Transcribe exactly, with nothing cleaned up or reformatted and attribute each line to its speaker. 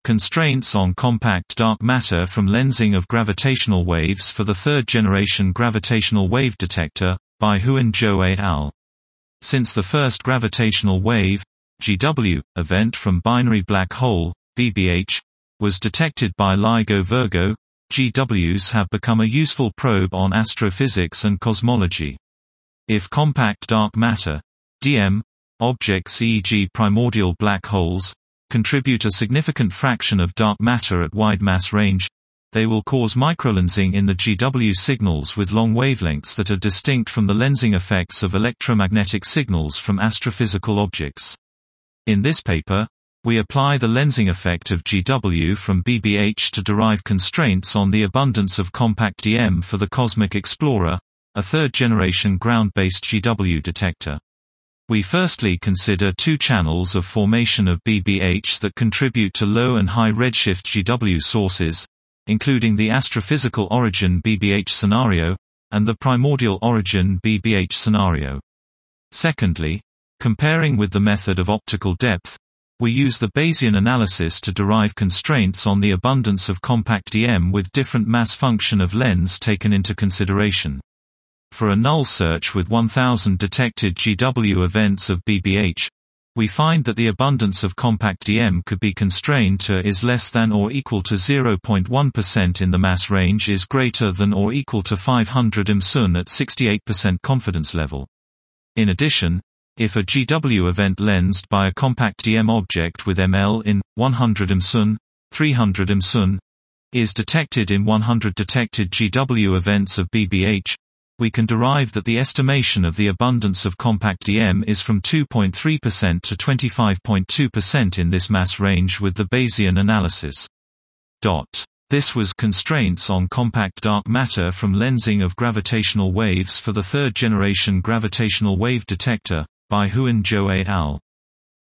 Speaker 1: Constraints on compact dark matter from lensing of gravitational waves for the third-generation gravitational wave detector, by Hu and Zhou et al. Since the first gravitational wave, G W, event from binary black hole, B B H, was detected by LIGO Virgo, G Ws have become a useful probe on astrophysics and cosmology. If compact dark matter, D M, objects for example primordial black holes, contribute a significant fraction of dark matter at wide mass range, they will cause microlensing in the G W signals with long wavelengths that are distinct from the lensing effects of electromagnetic signals from astrophysical objects. In this paper, we apply the lensing effect of G W from B B H to derive constraints on the abundance of compact D M for the Cosmic Explorer, a third-generation ground-based G W detector. We firstly consider two channels of formation of B B H that contribute to low and high redshift G W sources, including the astrophysical origin B B H scenario, and the primordial origin B B H scenario. Secondly, comparing with the method of optical depth, we use the Bayesian analysis to derive constraints on the abundance of compact D M with different mass function of lens taken into consideration. For a null search with one thousand detected G W events of B B H, we find that the abundance of compact D M could be constrained to is less than or equal to zero point one percent in the mass range is greater than or equal to five hundred M S U N at sixty-eight percent confidence level. In addition, if a G W event lensed by a compact D M object with M L in one hundred M S U N, three hundred M S U N, is detected in one hundred detected G W events of B B H, we can derive that the estimation of the abundance of compact D M is from two point three percent to twenty-five point two percent in this mass range with the Bayesian analysis. This was Constraints on Compact Dark Matter from Lensing of Gravitational Waves for the Third Generation Gravitational Wave Detector, by Hu and Zhou et al.